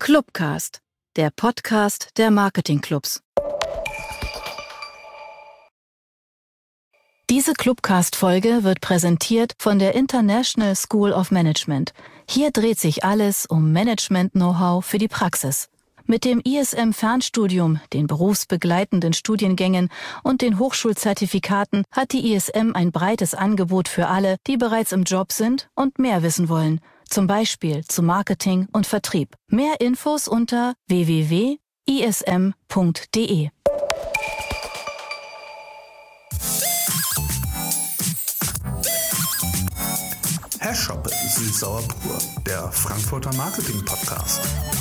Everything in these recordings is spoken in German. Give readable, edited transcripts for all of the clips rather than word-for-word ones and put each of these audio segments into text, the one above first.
Clubcast, der Podcast der Marketingclubs. Diese Clubcast-Folge wird präsentiert von der International School of Management. Hier dreht sich alles um Management-Know-how für die Praxis. Mit dem ISM-Fernstudium, den berufsbegleitenden Studiengängen und den Hochschulzertifikaten hat die ISM ein breites Angebot für alle, die bereits im Job sind und mehr wissen wollen. Zum Beispiel zu Marketing und Vertrieb. Mehr Infos unter www.ism.de. Herr Schoppe, Süß-Sauer Pur, der Frankfurter Marketing-Podcast.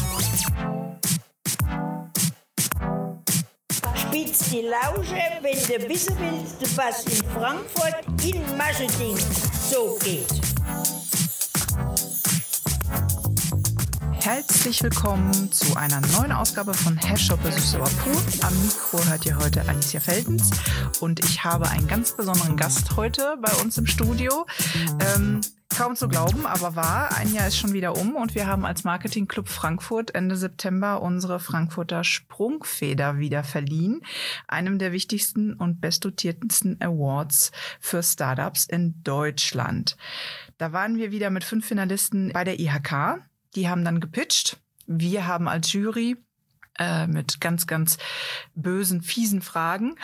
Spitz die Lausche, wenn du wissen willst, was in Frankfurt in Marketing so geht. Herzlich willkommen zu einer neuen Ausgabe von Herr Schoppe, Süß-Sauer Pur. Am Mikro hört ihr heute Alicia Feldens und ich habe einen ganz besonderen Gast heute bei uns im Studio. Kaum zu glauben, aber wahr. Ein Jahr ist schon wieder um und wir haben als Marketingclub Frankfurt Ende September unsere Frankfurter Sprungfeder wieder verliehen. Einem der wichtigsten und bestdotiertesten Awards für Startups in Deutschland. Da waren wir wieder mit 5 Finalisten bei der IHK. Die haben dann gepitcht. Wir haben als Jury mit ganz, ganz bösen, fiesen Fragen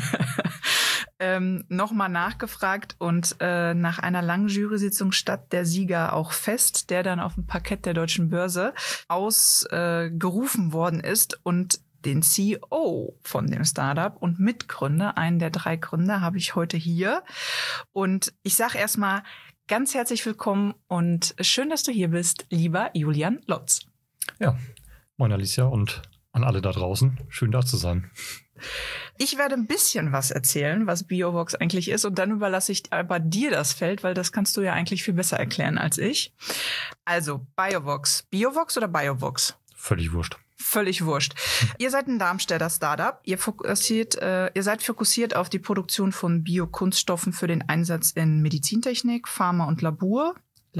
nochmal nachgefragt und nach einer langen Jury-Sitzung stand der Sieger auch fest, der dann auf dem Parkett der Deutschen Börse ausgerufen worden ist und den CEO von dem Startup und Mitgründer, einen der 3 Gründer, habe ich heute hier. Und ich sage erstmal ganz herzlich willkommen und schön, dass du hier bist, lieber Julian Lotz. Ja, moin Alicia und an alle da draußen. Schön da zu sein. Ich werde ein bisschen was erzählen, was BioVox eigentlich ist und dann überlasse ich aber dir das Feld, weil das kannst du ja eigentlich viel besser erklären als ich. Also BioVox. BioVox oder BioVox? Völlig wurscht. Völlig wurscht. Ihr seid ein Darmstädter Startup. Ihr seid fokussiert auf die Produktion von Biokunststoffen für den Einsatz in Medizintechnik, Pharma und Labor.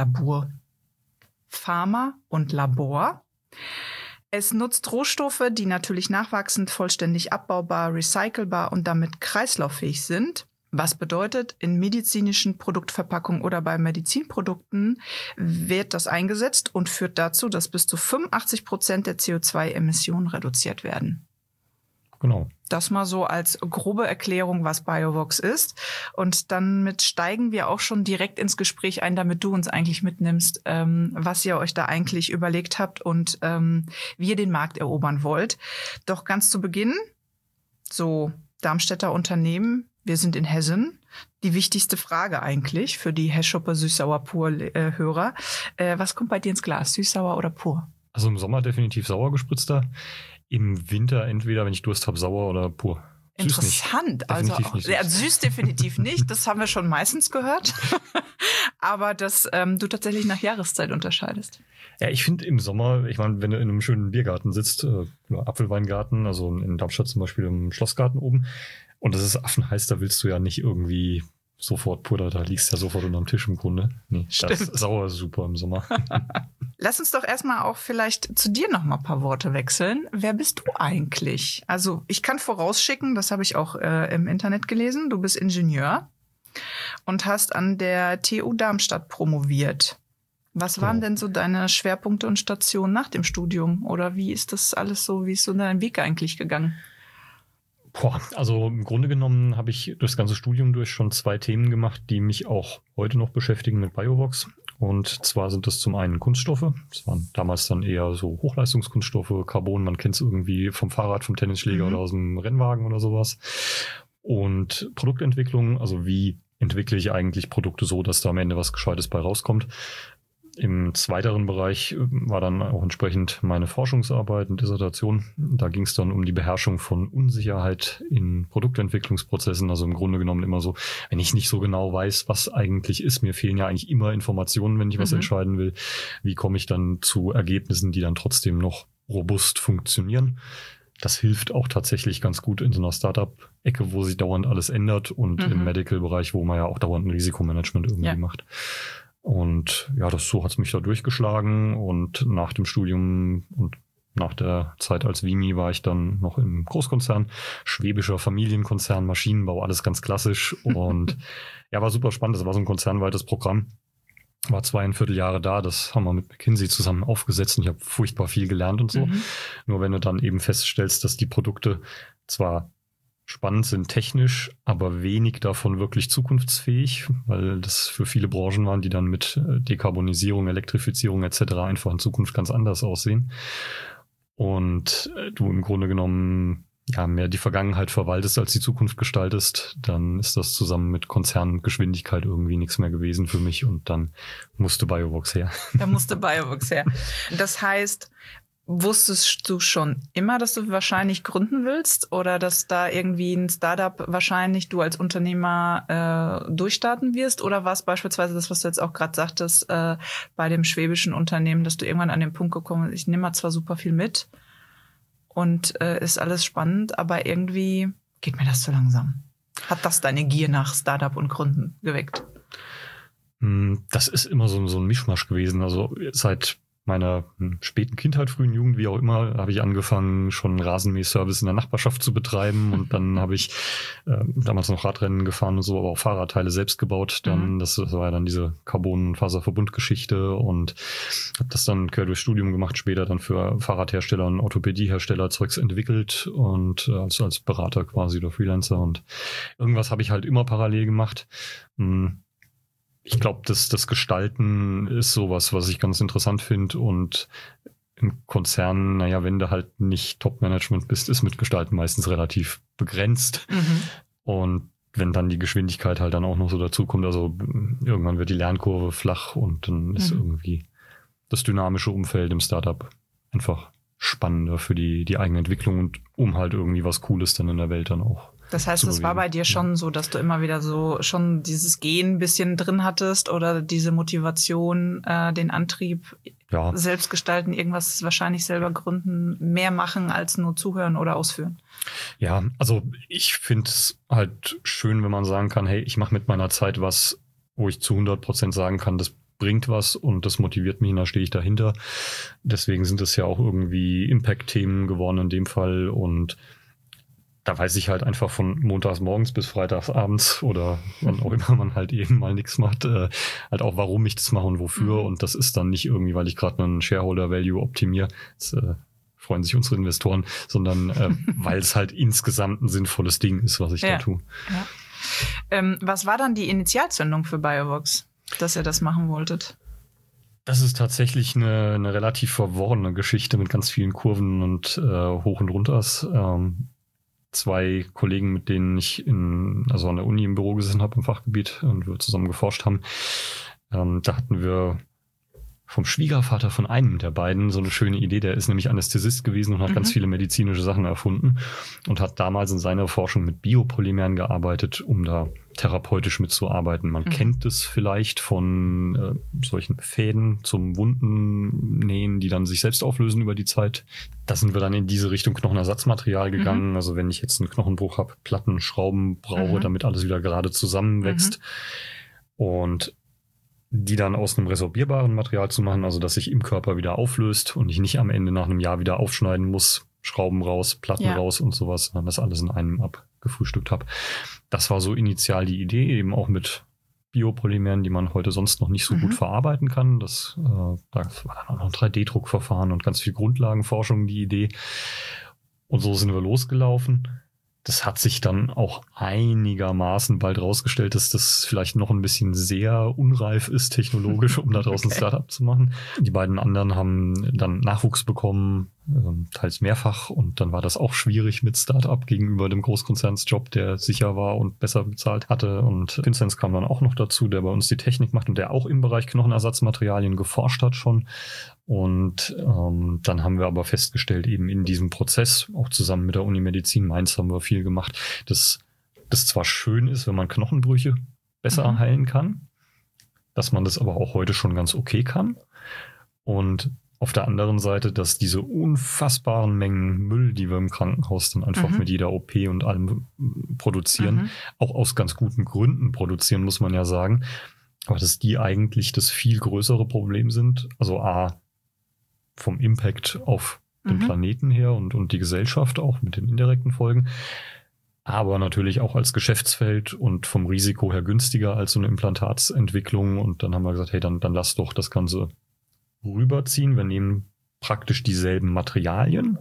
Pharma und Labor. Es nutzt Rohstoffe, die natürlich nachwachsend, vollständig abbaubar, recycelbar und damit kreislauffähig sind. Was bedeutet, in medizinischen Produktverpackungen oder bei Medizinprodukten wird das eingesetzt und führt dazu, dass bis zu 85% der CO2-Emissionen reduziert werden. Genau. Das mal so als grobe Erklärung, was BioVox ist. Und dann steigen wir auch schon direkt ins Gespräch ein, damit du uns eigentlich mitnimmst, was ihr euch da eigentlich überlegt habt und wie ihr den Markt erobern wollt. Doch ganz zu Beginn, so Darmstädter Unternehmen, wir sind in Hessen. Die wichtigste Frage eigentlich für die Herr Schoppe Süß-Sauer Pur-Hörer. Was kommt bei dir ins Glas, süß-sauer oder pur? Also im Sommer definitiv sauer gespritzter. Im Winter entweder, wenn ich Durst habe, sauer oder pur. Süß Interessant. nicht. Also nicht ja, süß definitiv nicht. Das haben wir schon meistens gehört. Aber dass du tatsächlich nach Jahreszeit unterscheidest. Ja, ich finde im Sommer, ich meine, wenn du in einem schönen Biergarten sitzt, Apfelweingarten, also in Darmstadt zum Beispiel im Schlossgarten oben, und das ist affenheiß, da willst du ja nicht irgendwie sofort pur, da liegst du ja sofort unterm Tisch im Grunde. Nee, das ist sauer ist super im Sommer. Lass uns doch erstmal auch vielleicht zu dir noch mal ein paar Worte wechseln. Wer bist du eigentlich? Also ich kann vorausschicken, das habe ich auch im Internet gelesen, du bist Ingenieur und hast an der TU Darmstadt promoviert. Was waren denn so deine Schwerpunkte und Stationen nach dem Studium? Oder wie ist das alles so, wie ist so dein Weg eigentlich gegangen? Also im Grunde genommen habe ich das ganze Studium durch schon 2 Themen gemacht, die mich auch heute noch beschäftigen mit BioVox. Und zwar sind das zum einen Kunststoffe. Das waren damals dann eher so Hochleistungskunststoffe, Carbon, man kennt es irgendwie vom Fahrrad, vom Tennisschläger oder aus dem Rennwagen oder sowas. Und Produktentwicklung, also wie entwickle ich eigentlich Produkte so, dass da am Ende was Gescheites bei rauskommt. Im zweiteren Bereich war dann auch entsprechend meine Forschungsarbeit und Dissertation. Da ging es dann um die Beherrschung von Unsicherheit in Produktentwicklungsprozessen. Also im Grunde genommen immer so, wenn ich nicht so genau weiß, was eigentlich ist, mir fehlen ja eigentlich immer Informationen, wenn ich was entscheiden will. Wie komme ich dann zu Ergebnissen, die dann trotzdem noch robust funktionieren? Das hilft auch tatsächlich ganz gut in so einer Startup-Ecke, wo sich dauernd alles ändert und im Medical-Bereich, wo man ja auch dauernd ein Risikomanagement irgendwie macht. Und ja, so hat es mich da durchgeschlagen und nach dem Studium und nach der Zeit als Vimi war ich dann noch im Großkonzern, schwäbischer Familienkonzern, Maschinenbau, alles ganz klassisch. Und ja, war super spannend. Das war so ein konzernweites Programm. War 2,25 Jahre da, das haben wir mit McKinsey zusammen aufgesetzt und ich habe furchtbar viel gelernt und so. Nur wenn du dann eben feststellst, dass die Produkte zwar spannend sind technisch, aber wenig davon wirklich zukunftsfähig, weil das für viele Branchen waren, die dann mit Dekarbonisierung, Elektrifizierung etc. einfach in Zukunft ganz anders aussehen. Und du im Grunde genommen mehr die Vergangenheit verwaltest, als die Zukunft gestaltest, dann ist das zusammen mit Konzerngeschwindigkeit irgendwie nichts mehr gewesen für mich und dann musste Biovox her. Da musste Biovox her. Das heißt, wusstest du schon immer, dass du wahrscheinlich gründen willst oder dass da irgendwie ein Startup wahrscheinlich du als Unternehmer durchstarten wirst? Oder war es beispielsweise das, was du jetzt auch gerade sagtest, bei dem schwäbischen Unternehmen, dass du irgendwann an den Punkt gekommen bist, ich nehme mal zwar super viel mit und ist alles spannend, aber irgendwie geht mir das zu langsam. Hat das deine Gier nach Startup und Gründen geweckt? Das ist immer so ein Mischmasch gewesen. Also seit meiner späten Kindheit, frühen Jugend, wie auch immer, habe ich angefangen, schon Rasenmäherservice in der Nachbarschaft zu betreiben. Und dann habe ich damals noch Radrennen gefahren und so, aber auch Fahrradteile selbst gebaut. Dann, das war ja dann diese Carbon-Faserverbundgeschichte und habe das dann quer durchs Studium gemacht, später dann für Fahrradhersteller und Orthopädiehersteller Zeugs entwickelt und als Berater quasi oder Freelancer. Und irgendwas habe ich halt immer parallel gemacht. Ich glaube, das Gestalten ist sowas, was ich ganz interessant finde und im Konzern, wenn du halt nicht Top-Management bist, ist mit Gestalten meistens relativ begrenzt. Und wenn dann die Geschwindigkeit halt dann auch noch so dazukommt, also irgendwann wird die Lernkurve flach und dann ist irgendwie das dynamische Umfeld im Startup einfach spannender für die eigene Entwicklung und um halt irgendwie was Cooles dann in der Welt dann auch. Das heißt, es war bei dir schon so, dass du immer wieder so schon dieses Gehen ein bisschen drin hattest oder diese Motivation, den Antrieb, selbst gestalten, irgendwas wahrscheinlich selber gründen, mehr machen als nur zuhören oder ausführen. Ja, also ich finde es halt schön, wenn man sagen kann, hey, ich mache mit meiner Zeit was, wo ich zu 100% sagen kann, das bringt was und das motiviert mich und da stehe ich dahinter. Deswegen sind es ja auch irgendwie Impact-Themen geworden in dem Fall und da weiß ich halt einfach von montags morgens bis freitags abends oder wann auch immer man halt eben mal nichts macht, halt auch warum ich das mache und wofür. Und das ist dann nicht irgendwie, weil ich gerade einen Shareholder Value optimiere. Jetzt freuen sich unsere Investoren, sondern weil es halt insgesamt ein sinnvolles Ding ist, was ich da tue. Ja. Was war dann die Initialzündung für Biovox, dass ihr das machen wolltet? Das ist tatsächlich eine relativ verworrene Geschichte mit ganz vielen Kurven und Hoch und Runters. 2 Kollegen, mit denen ich an der Uni im Büro gesessen habe im Fachgebiet und wir zusammen geforscht haben. Da hatten wir vom Schwiegervater von einem der beiden so eine schöne Idee. Der ist nämlich Anästhesist gewesen und hat ganz viele medizinische Sachen erfunden und hat damals in seiner Forschung mit Biopolymeren gearbeitet, um da therapeutisch mitzuarbeiten. Man kennt es vielleicht von solchen Fäden zum Wundennähen, die dann sich selbst auflösen über die Zeit. Da sind wir dann in diese Richtung Knochenersatzmaterial gegangen. Also wenn ich jetzt einen Knochenbruch habe, Platten, Schrauben brauche, damit alles wieder gerade zusammenwächst. Und die dann aus einem resorbierbaren Material zu machen, also dass sich im Körper wieder auflöst und ich nicht am Ende nach einem Jahr wieder aufschneiden muss, Schrauben raus, Platten raus und sowas, sondern das alles in einem abgefrühstückt habe. Das war so initial die Idee, eben auch mit Biopolymeren, die man heute sonst noch nicht so gut verarbeiten kann. Das war dann auch noch ein 3D-Druckverfahren und ganz viel Grundlagenforschung, die Idee. Und so sind wir losgelaufen. Das hat sich dann auch einigermaßen bald rausgestellt, dass das vielleicht noch ein bisschen sehr unreif ist technologisch, um da draußen ein Startup zu machen. Die beiden anderen haben dann Nachwuchs bekommen, teils mehrfach. Und dann war das auch schwierig mit Startup gegenüber dem Großkonzernsjob, der sicher war und besser bezahlt hatte. Und Vinzenz kam dann auch noch dazu, der bei uns die Technik macht und der auch im Bereich Knochenersatzmaterialien geforscht hat schon. Und dann haben wir aber festgestellt, eben in diesem Prozess, auch zusammen mit der Uni Medizin Mainz haben wir viel gemacht, dass das zwar schön ist, wenn man Knochenbrüche besser heilen kann, dass man das aber auch heute schon ganz okay kann. Und auf der anderen Seite, dass diese unfassbaren Mengen Müll, die wir im Krankenhaus dann einfach mit jeder OP und allem produzieren, auch aus ganz guten Gründen produzieren, muss man ja sagen, aber dass die eigentlich das viel größere Problem sind. Also A, vom Impact auf den Planeten her und die Gesellschaft auch mit den indirekten Folgen. Aber natürlich auch als Geschäftsfeld und vom Risiko her günstiger als so eine Implantatsentwicklung. Und dann haben wir gesagt, hey, dann lass doch das Ganze rüberziehen. Wir nehmen praktisch dieselben Materialien,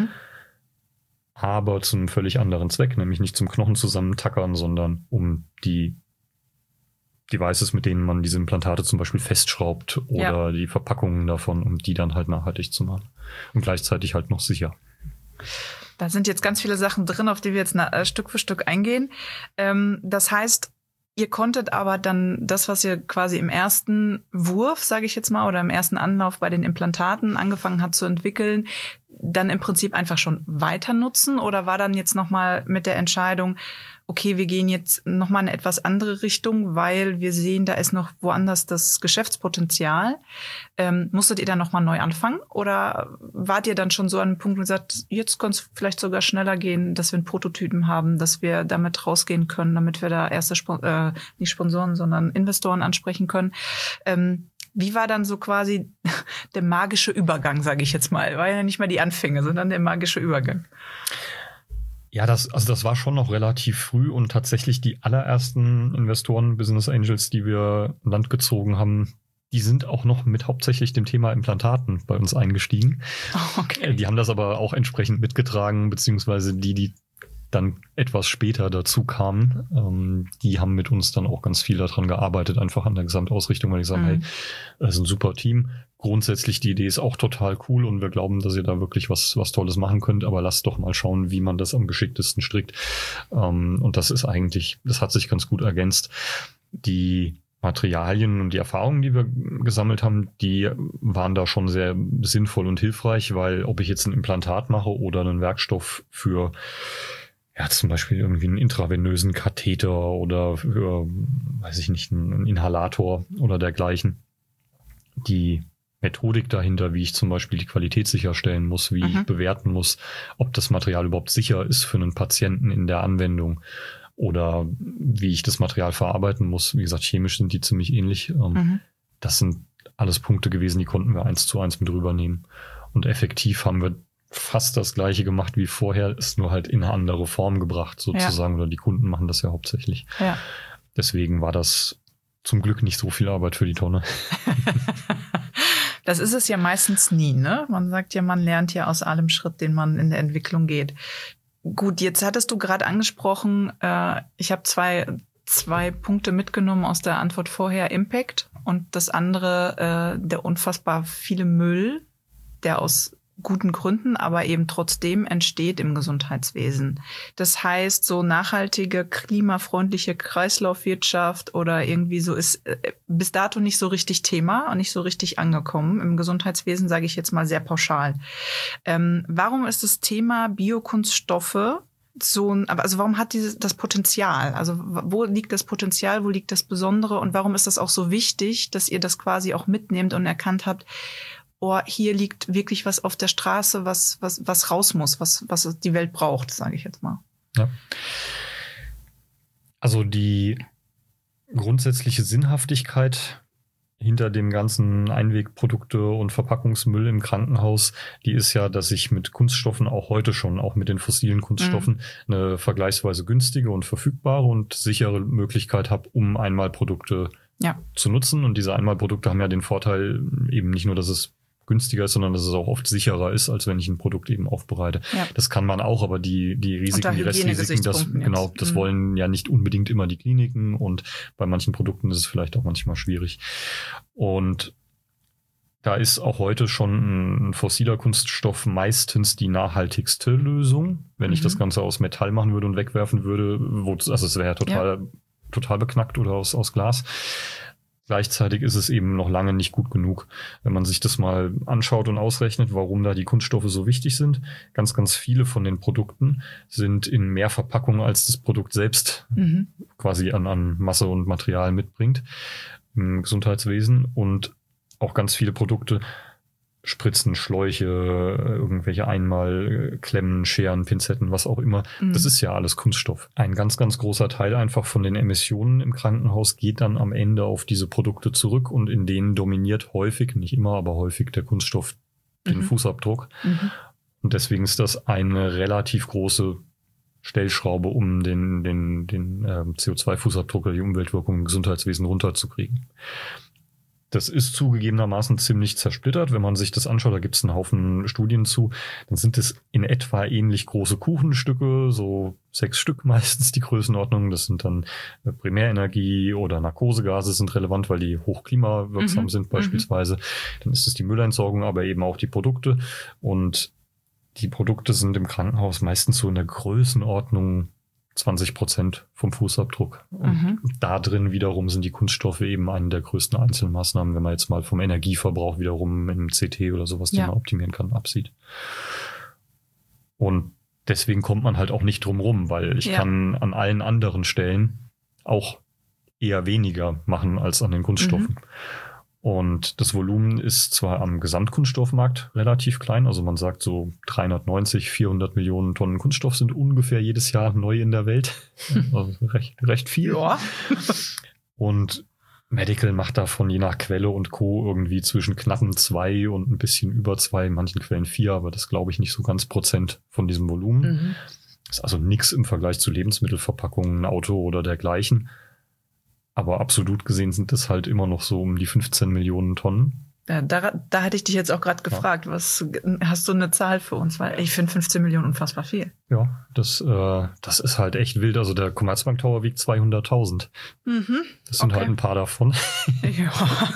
aber zu einem völlig anderen Zweck, nämlich nicht zum Knochen zusammentackern, sondern um die Devices, mit denen man diese Implantate zum Beispiel festschraubt oder die Verpackungen davon, um die dann halt nachhaltig zu machen. Und gleichzeitig halt noch sicher. Da sind jetzt ganz viele Sachen drin, auf die wir jetzt Stück für Stück eingehen. Das heißt, ihr konntet aber dann das, was ihr quasi im ersten Wurf, sage ich jetzt mal, oder im ersten Anlauf bei den Implantaten angefangen hat zu entwickeln, dann im Prinzip einfach schon weiter nutzen? Oder war dann jetzt nochmal mit der Entscheidung, okay, wir gehen jetzt nochmal in eine etwas andere Richtung, weil wir sehen, da ist noch woanders das Geschäftspotenzial. Musstet ihr dann nochmal neu anfangen? Oder wart ihr dann schon so an einem Punkt und gesagt, jetzt kann es vielleicht sogar schneller gehen, dass wir einen Prototypen haben, dass wir damit rausgehen können, damit wir da erste nicht Sponsoren, sondern Investoren ansprechen können? Wie war dann so quasi der magische Übergang, sage ich jetzt mal? War ja nicht mal die Anfänge, sondern der magische Übergang. Ja, das war schon noch relativ früh und tatsächlich die allerersten Investoren, Business Angels, die wir an Land gezogen haben, die sind auch noch mit hauptsächlich dem Thema Implantaten bei uns eingestiegen. Oh, okay. Die haben das aber auch entsprechend mitgetragen, beziehungsweise die dann etwas später dazu kamen, die haben mit uns dann auch ganz viel daran gearbeitet, einfach an der Gesamtausrichtung, weil die sagen, hey, das ist ein super Team. Grundsätzlich, die Idee ist auch total cool und wir glauben, dass ihr da wirklich was Tolles machen könnt, aber lasst doch mal schauen, wie man das am geschicktesten strickt. Und das hat sich ganz gut ergänzt. Die Materialien und die Erfahrungen, die wir gesammelt haben, die waren da schon sehr sinnvoll und hilfreich, weil ob ich jetzt ein Implantat mache oder einen Werkstoff für zum Beispiel irgendwie einen intravenösen Katheter oder für, weiß ich nicht, einen Inhalator oder dergleichen. Die Methodik dahinter, wie ich zum Beispiel die Qualität sicherstellen muss, wie ich bewerten muss, ob das Material überhaupt sicher ist für einen Patienten in der Anwendung oder wie ich das Material verarbeiten muss. Wie gesagt, chemisch sind die ziemlich ähnlich. Das sind alles Punkte gewesen, die konnten wir 1:1 mit rübernehmen. Und effektiv haben wir fast das Gleiche gemacht wie vorher, ist nur halt in eine andere Form gebracht sozusagen, oder die Kunden machen das ja hauptsächlich. Ja. Deswegen war das zum Glück nicht so viel Arbeit für die Tonne. Das ist es ja meistens nie, ne? Man sagt ja, man lernt ja aus allem Schritt, den man in der Entwicklung geht. Gut, jetzt hattest du gerade angesprochen, ich habe zwei Punkte mitgenommen aus der Antwort vorher, Impact und das andere, der unfassbar viele Müll, der aus guten Gründen, aber eben trotzdem entsteht im Gesundheitswesen. Das heißt, so nachhaltige, klimafreundliche Kreislaufwirtschaft oder irgendwie so ist bis dato nicht so richtig Thema und nicht so richtig angekommen. Im Gesundheitswesen sage ich jetzt mal sehr pauschal. Warum ist das Thema Biokunststoffe also warum hat das Potenzial? Also wo liegt das Potenzial, wo liegt das Besondere und warum ist das auch so wichtig, dass ihr das quasi auch mitnehmt und erkannt habt, hier liegt wirklich was auf der Straße, was raus muss, was die Welt braucht, sage ich jetzt mal. Ja. Also die grundsätzliche Sinnhaftigkeit hinter dem ganzen Einwegprodukte und Verpackungsmüll im Krankenhaus, die ist ja, dass ich mit Kunststoffen auch heute schon, auch mit den fossilen Kunststoffen, eine vergleichsweise günstige und verfügbare und sichere Möglichkeit habe, um Einmalprodukte zu nutzen. Und diese Einmalprodukte haben ja den Vorteil eben nicht nur, dass es günstiger ist, sondern dass es auch oft sicherer ist, als wenn ich ein Produkt eben aufbereite. Ja. Das kann man auch, aber die Risiken, die Restrisiken, das wollen ja nicht unbedingt immer die Kliniken und bei manchen Produkten ist es vielleicht auch manchmal schwierig. Und da ist auch heute schon ein fossiler Kunststoff meistens die nachhaltigste Lösung. Wenn ich das Ganze aus Metall machen würde und wegwerfen würde, also es wäre ja total beknackt oder aus Glas. Gleichzeitig ist es eben noch lange nicht gut genug. Wenn man sich das mal anschaut und ausrechnet, warum da die Kunststoffe so wichtig sind, ganz, ganz viele von den Produkten sind in mehr Verpackung, als das Produkt selbst quasi an Masse und Material mitbringt im Gesundheitswesen. Und auch ganz viele Produkte, Spritzen, Schläuche, irgendwelche Einmalklemmen, Scheren, Pinzetten, was auch immer. Das ist ja alles Kunststoff. Ein ganz, ganz großer Teil einfach von den Emissionen im Krankenhaus geht dann am Ende auf diese Produkte zurück und in denen dominiert häufig, nicht immer, aber häufig der Kunststoff den Fußabdruck. Und deswegen ist das eine relativ große Stellschraube, um den CO2-Fußabdruck oder die Umweltwirkung im Gesundheitswesen runterzukriegen. Das ist zugegebenermaßen ziemlich zersplittert. Wenn man sich das anschaut, da gibt es einen Haufen Studien zu, dann sind es in etwa ähnlich große Kuchenstücke, so 6 Stück meistens die Größenordnung. Das sind dann Primärenergie oder Narkosegase sind relevant, weil die hochklimawirksam sind beispielsweise. Dann ist es die Müllentsorgung, aber eben auch die Produkte. Und die Produkte sind im Krankenhaus meistens so in der Größenordnung 20% vom Fußabdruck. Und da drin wiederum sind die Kunststoffe eben eine der größten Einzelmaßnahmen, wenn man jetzt mal vom Energieverbrauch wiederum im CT oder sowas, den man optimieren kann, absieht. Und deswegen kommt man halt auch nicht drum rum, weil ich kann an allen anderen Stellen auch eher weniger machen als an den Kunststoffen. Und das Volumen ist zwar am Gesamtkunststoffmarkt relativ klein, also man sagt so 390, 400 Millionen Tonnen Kunststoff sind ungefähr jedes Jahr neu in der Welt. Also recht viel. Ja. Und Medical macht davon je nach Quelle und Co. irgendwie zwischen knappen 2 und ein bisschen über 2, in manchen Quellen 4, aber das glaube ich nicht so ganz Prozent von diesem Volumen. Ist also nichts im Vergleich zu Lebensmittelverpackungen, ein Auto oder dergleichen. Aber absolut gesehen sind es halt immer noch so um die 15 Millionen Tonnen. Ja, da hatte ich dich jetzt auch gerade gefragt, was hast du eine Zahl für uns? Weil ich finde 15 Millionen unfassbar viel. Ja, das ist halt echt wild. Also der Commerzbank Tower wiegt 200.000. Das sind halt ein paar davon. Ja.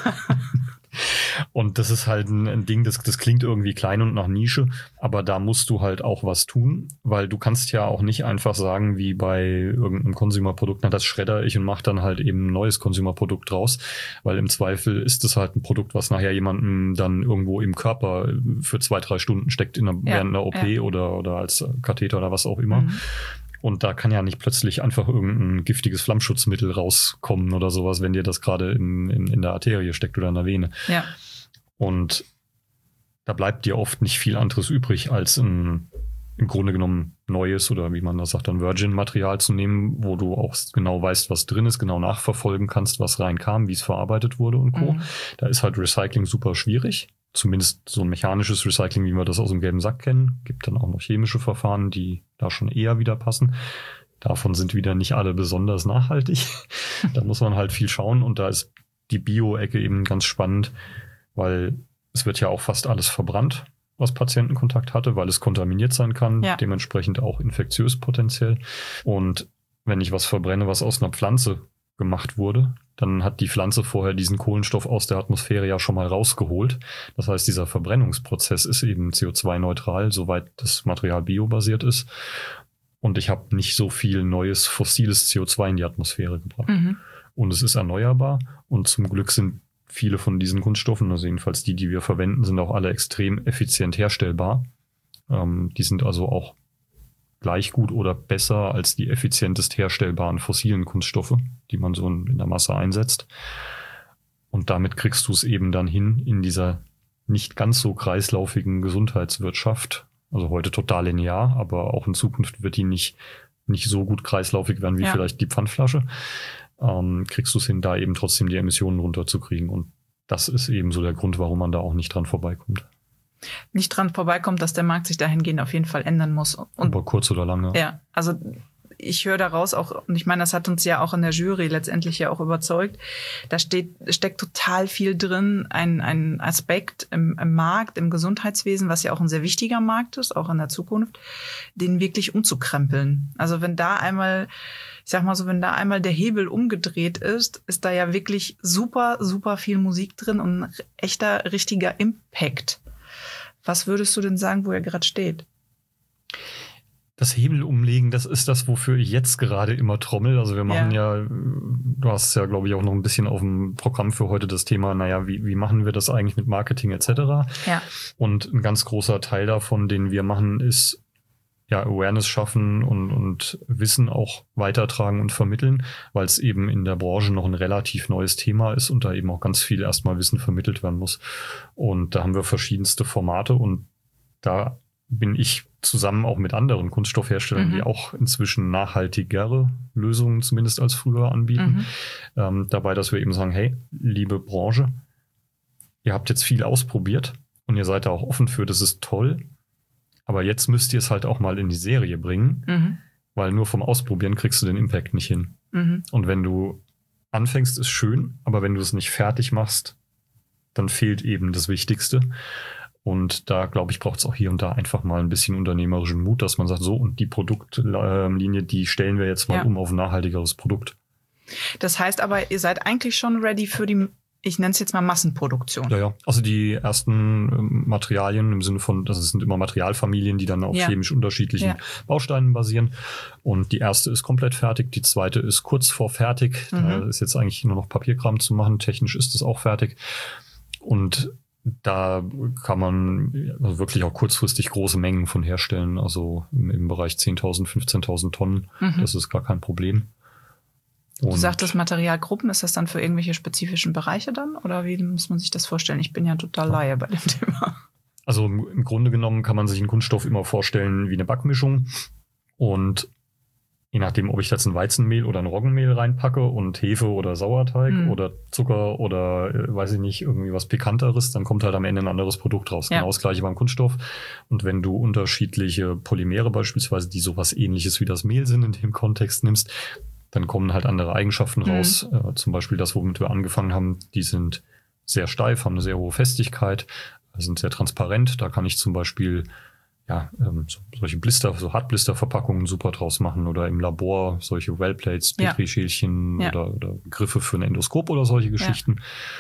Und das ist halt ein Ding, das klingt irgendwie klein und nach Nische, aber da musst du halt auch was tun, weil du kannst ja auch nicht einfach sagen, wie bei irgendeinem Consumer-Produkt, na, das schredder ich und mache dann halt eben ein neues Consumer-Produkt draus, weil im Zweifel ist es halt ein Produkt, was nachher jemanden dann irgendwo im Körper für 2-3 Stunden steckt während einer OP oder als Katheter oder was auch immer. Und da kann ja nicht plötzlich einfach irgendein giftiges Flammschutzmittel rauskommen oder sowas, wenn dir das gerade in der Arterie steckt oder in der Vene. Ja. Und da bleibt dir oft nicht viel anderes übrig, als im Grunde genommen neues oder wie man das sagt, dann Virgin-Material zu nehmen, wo du auch genau weißt, was drin ist, genau nachverfolgen kannst, was reinkam, wie es verarbeitet wurde und Co. Da ist halt Recycling super schwierig. Zumindest so ein mechanisches Recycling, wie wir das aus dem gelben Sack kennen. Gibt dann auch noch chemische Verfahren, die da schon eher wieder passen. Davon sind wieder nicht alle besonders nachhaltig. Da muss man halt viel schauen. Und da ist die Bio-Ecke eben ganz spannend, weil es wird ja auch fast alles verbrannt, was Patientenkontakt hatte, weil es kontaminiert sein kann, dementsprechend auch infektiös potenziell. Und wenn ich was verbrenne, was aus einer Pflanze gemacht wurde, dann hat die Pflanze vorher diesen Kohlenstoff aus der Atmosphäre ja schon mal rausgeholt. Das heißt, dieser Verbrennungsprozess ist eben CO2-neutral, soweit das Material biobasiert ist. Und ich habe nicht so viel neues fossiles CO2 in die Atmosphäre gebracht. Und es ist erneuerbar. Und zum Glück sind viele von diesen Kunststoffen, also jedenfalls die wir verwenden, sind auch alle extrem effizient herstellbar. Die sind also auch gleich gut oder besser als die effizientest herstellbaren fossilen Kunststoffe, die man so in der Masse einsetzt. Und damit kriegst du es eben dann hin in dieser nicht ganz so kreislaufigen Gesundheitswirtschaft. Also heute total linear, aber auch in Zukunft wird die nicht so gut kreislaufig werden wie vielleicht die Pfandflasche. Kriegst du es hin, da eben trotzdem die Emissionen runterzukriegen. Und das ist eben so der Grund, warum man da auch nicht dran vorbeikommt. Nicht dran vorbeikommt, dass der Markt sich dahingehend auf jeden Fall ändern muss. Und aber kurz oder lang, ja, also ich höre daraus auch, und ich meine, das hat uns ja auch in der Jury letztendlich ja auch überzeugt, da steckt total viel drin, ein Aspekt im Markt, im Gesundheitswesen, was ja auch ein sehr wichtiger Markt ist, auch in der Zukunft, den wirklich umzukrempeln. Also wenn da einmal, ich sag mal so, wenn da einmal der Hebel umgedreht ist da ja wirklich super, super viel Musik drin und ein echter, richtiger Impact. Was würdest du denn sagen, wo er gerade steht? Das Hebel umlegen, das ist das, wofür ich jetzt gerade immer trommel. Also wir machen du hast ja, glaube ich, auch noch ein bisschen auf dem Programm für heute das Thema, wie machen wir das eigentlich mit Marketing etc. Ja. Und ein ganz großer Teil davon, den wir machen, ist Awareness schaffen und Wissen auch weitertragen und vermitteln, weil es eben in der Branche noch ein relativ neues Thema ist und da eben auch ganz viel erstmal Wissen vermittelt werden muss. Und da haben wir verschiedenste Formate und da bin ich zusammen auch mit anderen Kunststoffherstellern, die auch inzwischen nachhaltigere Lösungen zumindest als früher anbieten, dabei, dass wir eben sagen, hey, liebe Branche, ihr habt jetzt viel ausprobiert und ihr seid da auch offen für, das ist toll, aber jetzt müsst ihr es halt auch mal in die Serie bringen, weil nur vom Ausprobieren kriegst du den Impact nicht hin. Und wenn du anfängst, ist schön, aber wenn du es nicht fertig machst, dann fehlt eben das Wichtigste. Und da, glaube ich, braucht es auch hier und da einfach mal ein bisschen unternehmerischen Mut, dass man sagt, so, und die Produktlinie, die stellen wir jetzt mal um auf ein nachhaltigeres Produkt. Das heißt aber, ihr seid eigentlich schon ready für die, ich nenne es jetzt mal Massenproduktion. Ja. Also die ersten Materialien im Sinne von, das sind immer Materialfamilien, die dann auf chemisch unterschiedlichen Bausteinen basieren. Und die erste ist komplett fertig, die zweite ist kurz vor fertig. Da ist jetzt eigentlich nur noch Papierkram zu machen. Technisch ist es auch fertig. Und da kann man wirklich auch kurzfristig große Mengen von herstellen. Also im Bereich 10.000, 15.000 Tonnen. Das ist gar kein Problem. Du sagtest Materialgruppen, ist das dann für irgendwelche spezifischen Bereiche dann? Oder wie muss man sich das vorstellen? Ich bin ja total Laie bei dem Thema. Also im Grunde genommen kann man sich einen Kunststoff immer vorstellen wie eine Backmischung. Und je nachdem, ob ich jetzt ein Weizenmehl oder ein Roggenmehl reinpacke und Hefe oder Sauerteig oder Zucker oder weiß ich nicht, irgendwie was Pikanteres, dann kommt halt am Ende ein anderes Produkt raus. Genau das gleiche beim Kunststoff. Und wenn du unterschiedliche Polymere beispielsweise, die sowas Ähnliches wie das Mehl sind, in dem Kontext nimmst, dann kommen halt andere Eigenschaften raus. Zum Beispiel das, womit wir angefangen haben, die sind sehr steif, haben eine sehr hohe Festigkeit, sind sehr transparent. Da kann ich zum Beispiel solche Blister, so Hartblisterverpackungen super draus machen oder im Labor solche Wellplates, Petrischälchen oder Griffe für ein Endoskop oder solche Geschichten.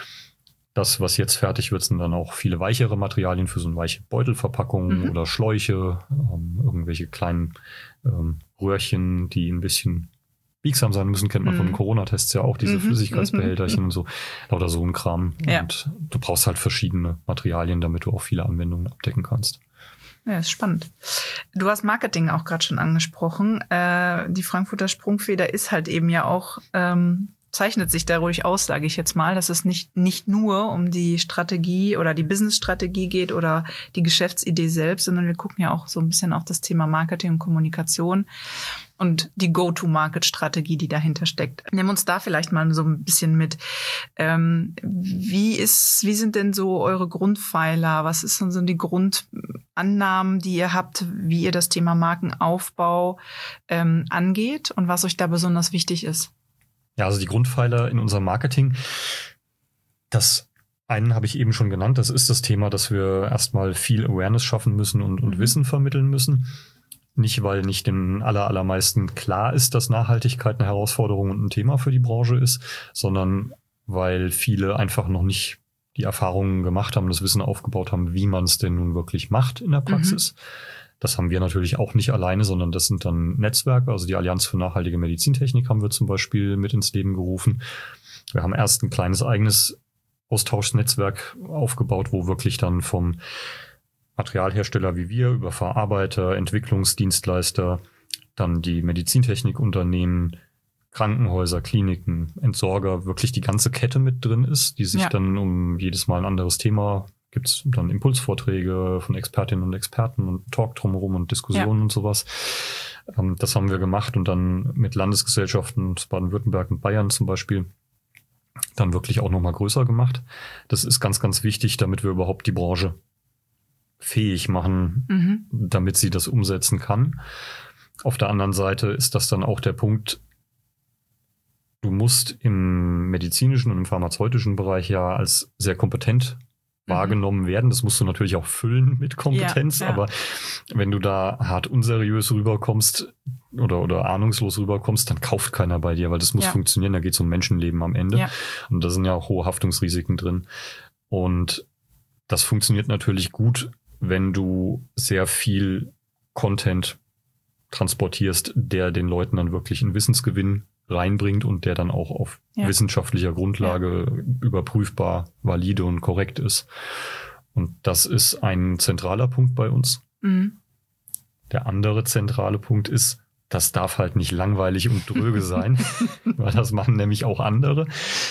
Das, was jetzt fertig wird, sind dann auch viele weichere Materialien für so eine weiche Beutelverpackung oder Schläuche, irgendwelche kleinen Röhrchen, die ein bisschen biegsam sein müssen, kennt man von den Corona-Tests ja auch, diese Flüssigkeitsbehälterchen und so, oder so ein Kram. Und du brauchst halt verschiedene Materialien, damit du auch viele Anwendungen abdecken kannst. Ja, ist spannend. Du hast Marketing auch gerade schon angesprochen. Die Frankfurter Sprungfeder ist halt eben ja auch, zeichnet sich dadurch aus, sage ich jetzt mal, dass es nicht nur um die Strategie oder die Business-Strategie geht oder die Geschäftsidee selbst, sondern wir gucken ja auch so ein bisschen auf das Thema Marketing und Kommunikation und die Go-to-Market-Strategie, die dahinter steckt. Nimm uns da vielleicht mal so ein bisschen mit. Wie sind denn so eure Grundpfeiler? Was sind so die Grundannahmen, die ihr habt, wie ihr das Thema Markenaufbau angeht und was euch da besonders wichtig ist? Ja, also die Grundpfeiler in unserem Marketing, das einen habe ich eben schon genannt, das ist das Thema, dass wir erstmal viel Awareness schaffen müssen und Wissen vermitteln müssen. Nicht, weil nicht den allermeisten klar ist, dass Nachhaltigkeit eine Herausforderung und ein Thema für die Branche ist, sondern weil viele einfach noch nicht die Erfahrungen gemacht haben, das Wissen aufgebaut haben, wie man es denn nun wirklich macht in der Praxis. Das haben wir natürlich auch nicht alleine, sondern das sind dann Netzwerke. Also die Allianz für nachhaltige Medizintechnik haben wir zum Beispiel mit ins Leben gerufen. Wir haben erst ein kleines eigenes Austauschnetzwerk aufgebaut, wo wirklich dann vom Materialhersteller wie wir über Verarbeiter, Entwicklungsdienstleister, dann die Medizintechnikunternehmen, Krankenhäuser, Kliniken, Entsorger, wirklich die ganze Kette mit drin ist, die sich dann um jedes Mal ein anderes Thema, gibt's dann Impulsvorträge von Expertinnen und Experten und Talk drumherum und Diskussionen und sowas. Das haben wir gemacht und dann mit Landesgesellschaften, Baden-Württemberg und Bayern zum Beispiel, dann wirklich auch nochmal größer gemacht. Das ist ganz, ganz wichtig, damit wir überhaupt die Branche fähig machen, damit sie das umsetzen kann. Auf der anderen Seite ist das dann auch der Punkt, du musst im medizinischen und im pharmazeutischen Bereich ja als sehr kompetent wahrgenommen werden. Das musst du natürlich auch füllen mit Kompetenz, aber wenn du da hart unseriös rüberkommst oder ahnungslos rüberkommst, dann kauft keiner bei dir, weil das muss funktionieren, da geht es um Menschenleben am Ende. Und da sind ja auch hohe Haftungsrisiken drin. Und das funktioniert natürlich gut, wenn du sehr viel Content transportierst, der den Leuten dann wirklich einen Wissensgewinn reinbringt und der dann auch auf wissenschaftlicher Grundlage überprüfbar, valide und korrekt ist. Und das ist ein zentraler Punkt bei uns. Der andere zentrale Punkt ist, das darf halt nicht langweilig und dröge sein, weil das machen nämlich auch andere.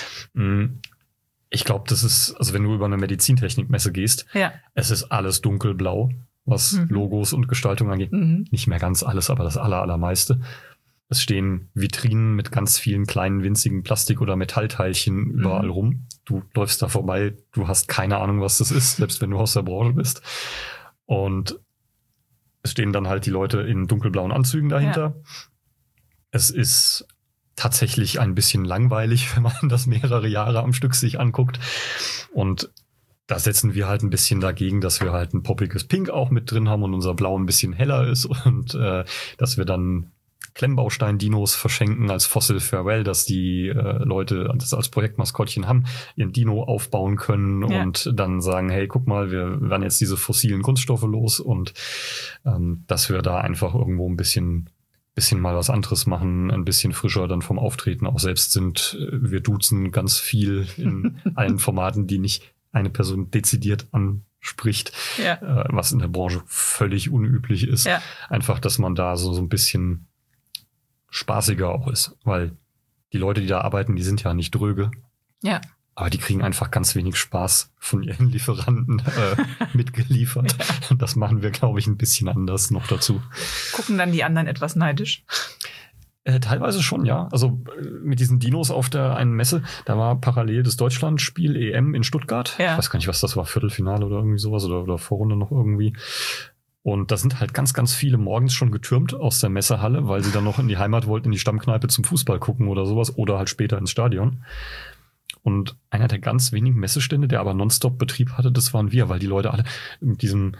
Ich glaube, das ist, also wenn du über eine Medizintechnikmesse gehst, es ist alles dunkelblau, was Logos und Gestaltung angeht. Nicht mehr ganz alles, aber das allermeiste. Es stehen Vitrinen mit ganz vielen kleinen, winzigen Plastik- oder Metallteilchen überall rum. Du läufst da vorbei, du hast keine Ahnung, was das ist, selbst wenn du aus der Branche bist. Und Es stehen dann halt die Leute in dunkelblauen Anzügen dahinter. Ja. Es ist tatsächlich ein bisschen langweilig, wenn man das mehrere Jahre am Stück sich anguckt. Und da setzen wir halt ein bisschen dagegen, dass wir halt ein poppiges Pink auch mit drin haben und unser Blau ein bisschen heller ist und dass wir dann Klemmbaustein-Dinos verschenken als Fossil Farewell, dass die Leute das als Projektmaskottchen haben, ihren Dino aufbauen können und dann sagen, hey, guck mal, wir werden jetzt diese fossilen Kunststoffe los und dass wir da einfach irgendwo ein bisschen mal was anderes machen, ein bisschen frischer dann vom Auftreten auch selbst sind. Wir duzen ganz viel in allen Formaten, die nicht eine Person dezidiert anspricht, was in der Branche völlig unüblich ist. Ja. Einfach, dass man da so ein bisschen spaßiger auch ist, weil die Leute, die da arbeiten, die sind ja nicht dröge. Ja. Aber die kriegen einfach ganz wenig Spaß von ihren Lieferanten mitgeliefert. Ja. Und das machen wir, glaube ich, ein bisschen anders noch dazu. Gucken dann die anderen etwas neidisch? Teilweise schon, ja. Also mit diesen Dinos auf der einen Messe, da war parallel das Deutschlandspiel EM in Stuttgart. Ja. Ich weiß gar nicht, was das war, Viertelfinale oder irgendwie sowas oder Vorrunde noch irgendwie. Und da sind halt ganz, ganz viele morgens schon getürmt aus der Messehalle, weil sie dann noch in die Heimat wollten, in die Stammkneipe zum Fußball gucken oder sowas oder halt später ins Stadion. Und einer der ganz wenigen Messestände, der aber Nonstop-Betrieb hatte, das waren wir, weil die Leute alle mit diesem